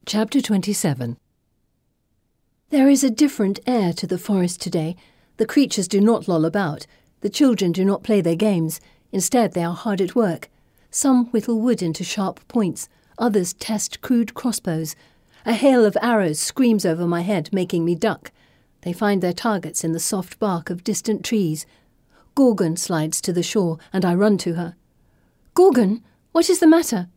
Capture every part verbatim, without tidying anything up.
Chapter twenty-seven. There is a different air to the forest today. The creatures do not loll about. The children do not play their games. Instead, they are hard at work. Some whittle wood into sharp points. Others test crude crossbows. A hail of arrows screams over my head, making me duck. They find their targets in the soft bark of distant trees. Gorgon slides to the shore, and I run to her. "Gorgon, what is the matter?"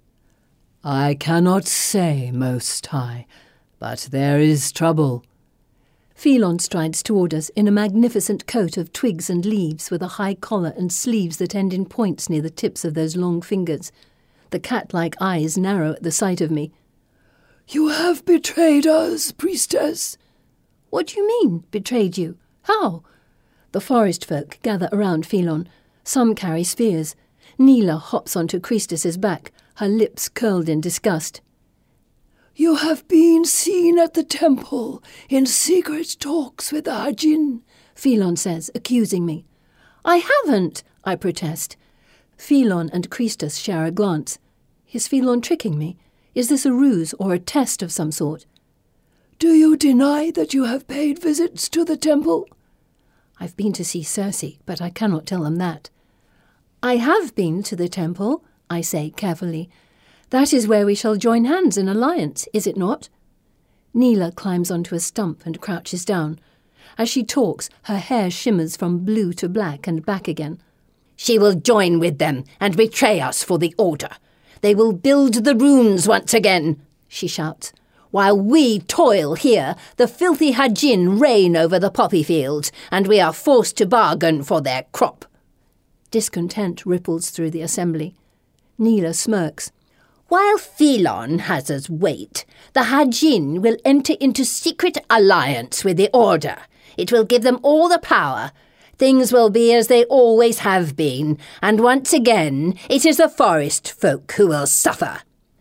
"I cannot say, Most High, but there is trouble." Phelon strides toward us in a magnificent coat of twigs and leaves with a high collar and sleeves that end in points near the tips of those long fingers. The cat-like eyes narrow at the sight of me. "You have betrayed us, priestess." "What do you mean, betrayed you? How?" The forest folk gather around Phelon. Some carry spears. Neela hops onto Christus's back, her lips curled in disgust. "You have been seen at the temple in secret talks with the Hajin," Phelon says, accusing me. "I haven't," I protest. Phelon and Christus share a glance. Is Phelon tricking me? Is this a ruse or a test of some sort? "Do you deny that you have paid visits to the temple?" I've been to see Circe, but I cannot tell them that. "I have been to the temple," I say carefully. "That is where we shall join hands in alliance, is it not?" Neela climbs onto a stump and crouches down. As she talks, her hair shimmers from blue to black and back again. "She will join with them and betray us for the Order. They will build the runes once again," she shouts. "While we toil here, the filthy Hajin reign over the poppy fields, and we are forced to bargain for their crop." Discontent ripples through the assembly. Neela smirks. "While Phelon has us wait, the Hajin will enter into secret alliance with the Order. It will give them all the power. Things will be as they always have been, and once again it is the forest folk who will suffer."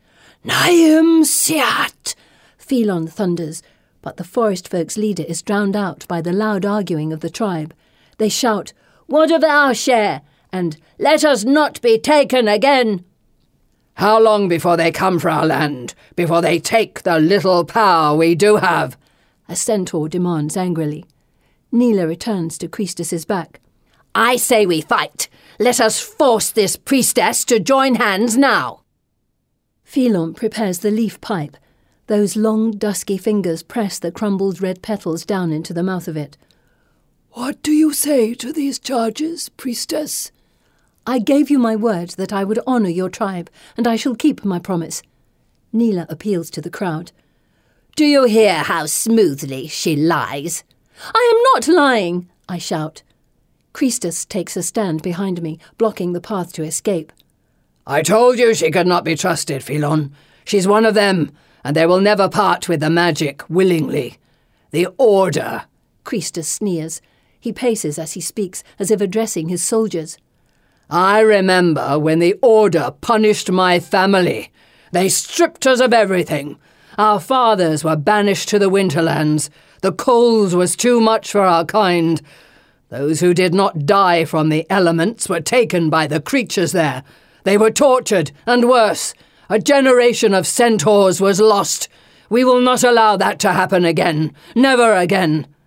"Naim Siat!" Phelon thunders, but the forest folk's leader is drowned out by the loud arguing of the tribe. They shout, "What of our share?" and "Let us not be taken again." "How long before they come for our land, before they take the little power we do have?" a centaur demands angrily. Neela returns to Christus's back. "I say we fight. Let us force this priestess to join hands now." Phelon prepares the leaf pipe. Those long, dusky fingers press the crumbled red petals down into the mouth of it. "What do you say to these charges, priestess?" "I gave you my word that I would honour your tribe, and I shall keep my promise." Neela appeals to the crowd. "Do you hear how smoothly she lies?" "I am not lying," I shout. Christus takes a stand behind me, blocking the path to escape. "I told you she could not be trusted, Phelon. She's one of them, and they will never part with the magic willingly. The Order." Christus sneers. He paces as he speaks, as if addressing his soldiers. "I remember when the Order punished my family. They stripped us of everything. Our fathers were banished to the Winterlands. The cold was too much for our kind. Those who did not die from the elements were taken by the creatures there. They were tortured, and worse. A generation of centaurs was lost. We will not allow that to happen again. Never again."